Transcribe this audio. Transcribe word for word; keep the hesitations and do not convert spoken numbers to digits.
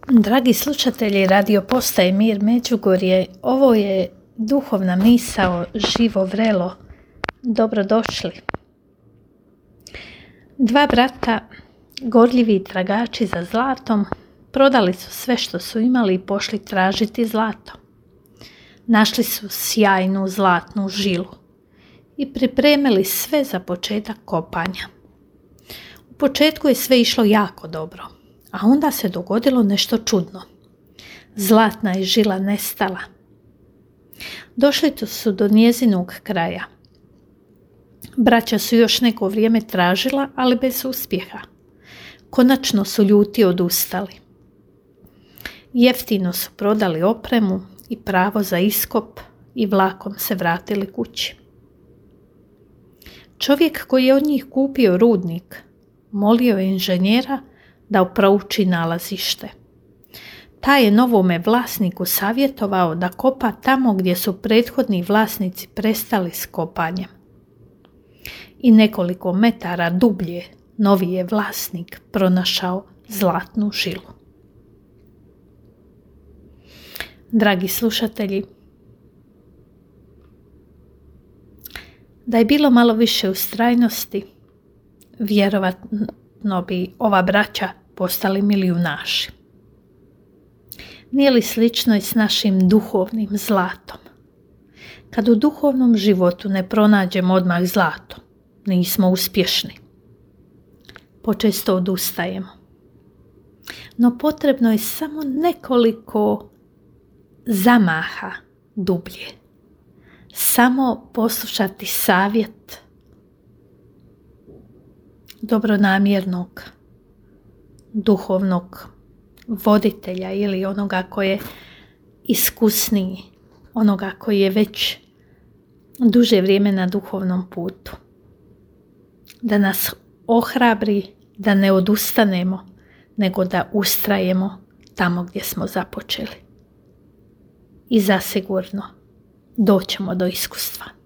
Dragi slušatelji Radio Postaje Mir Međugorje, ovo je duhovna misao Živo vrelo. Dobrodošli. Dva brata, gorljivi tragači za zlatom, prodali su sve što su imali i pošli tražiti zlato. Našli su sjajnu zlatnu žilu i pripremili sve za početak kopanja. U početku je sve išlo jako dobro, a onda se dogodilo nešto čudno. Zlatna je žila nestala. Došli su do njezinog kraja. Braća su još neko vrijeme tražila, ali bez uspjeha. Konačno su ljuti odustali. Jeftino su prodali opremu i pravo za iskop i vlakom se vratili kući. Čovjek koji je od njih kupio rudnik molio je inženjera da prouči nalazište. Taj je novome vlasniku savjetovao da kopa tamo gdje su prethodni vlasnici prestali s kopanjem. I nekoliko metara dublje novi je vlasnik pronašao zlatnu žilu. Dragi slušatelji, da je bilo malo više ustrajnosti, vjerovatno bi ova braća postali milijunaši. Nije li slično i s našim duhovnim zlatom? Kad u duhovnom životu ne pronađemo odmah zlato, nismo uspješni. Počesto odustajemo. No potrebno je samo nekoliko zamaha dublje. Samo poslušati savjet dobronamjernog duhovnog voditelja ili onoga koji je iskusniji, onoga koji je već duže vrijeme na duhovnom putu. Da nas ohrabri da ne odustanemo, nego da ustrajemo tamo gdje smo započeli. I zasigurno doćemo do iskustva.